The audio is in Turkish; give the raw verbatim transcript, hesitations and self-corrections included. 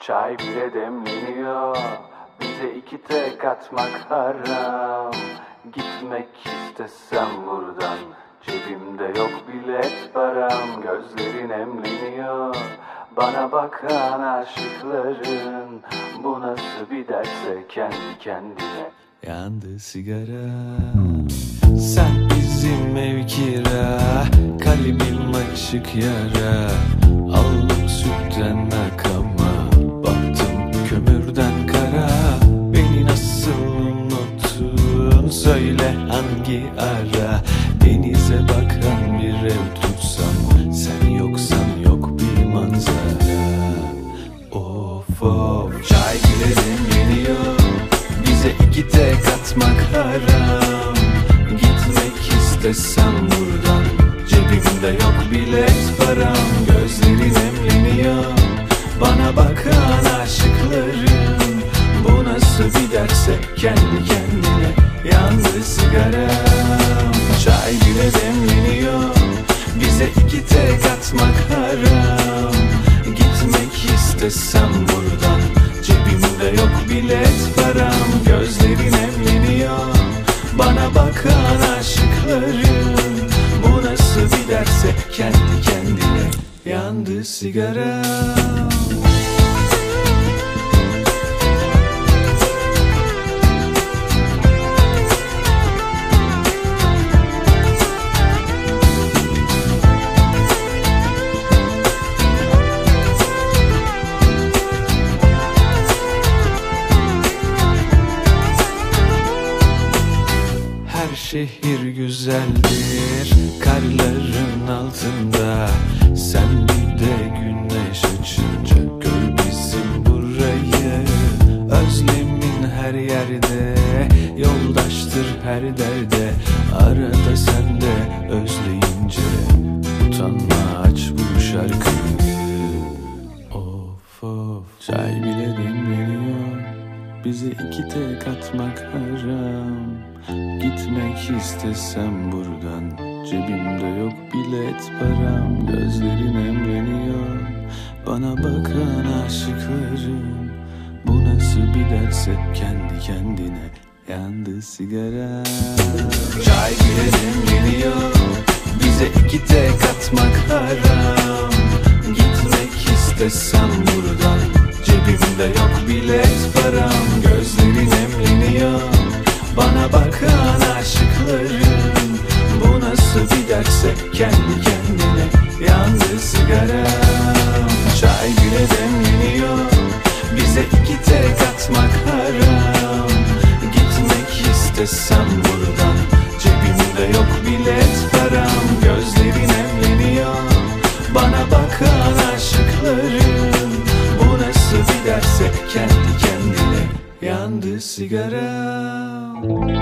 Çay bile demleniyor, bize iki tek atmak haram. Gitmek istesem buradan, cebimde yok bilet param. Gözlerin emleniyor, bana bakan aşıkların. Bu nasıl bir derse kendi kendine. Yandı sigara, sen bizim ev kira, kalbim açık yara. Aldım sütten akama, baktım kömürden kara. Beni nasıl unuttun, söyle hangi ara. Denize bakan bir ev tutsam, sen yoksan yok bir manzara. Of of, çay bile demleniyor, bize iki tek atmak haram. Gitmek istesem buradan, cebimde yok bilet param. Gözlerin emleniyor, bana bakan aşıkların. Bu nasıl bir derse kendi kendine. Yandı sigaram, çay bile demleniyor, bize iki tek atmak haram. Gitmek istesem buradan, cebimde yok bilet param. Gözlerin emleniyor, bana bakan aşıkların. Bu nasıl bir derse kendi kendine. Yandı sigaram. Şehir güzeldir karların altında. Sen bir de güneş açınca gör bizim burayı. Özlemin her yerde, yoldaştır her derde. Arada sen de özleyince utanma, aç bu şarkıyı. Of of, çay bile demleniyor, bize iki tek atmak haram. Gitmek istesem buradan, cebimde yok bilet param. Gözlerin emleniyor, bana bakan aşıkların. Bu nasıl bir derse kendi kendine. Yandı sigara, çay bile demleniyor, bize iki tek atmak haram. Gitmek istesem buradan, cebimde yok bilet param. Gözlerin emleniyor, bana bakan aşıkların. Bu nasıl bir derse kendi kendine. Yandı sigaram, çay bile demleniyor, bize iki tek atmak haram. Gitmek istesem buradan, cebimde yok bilet param. Gözlerin emleniyor, bana bakan aşıkların. Bu nasıl bir derse kendi kendine. Yandı sigaram.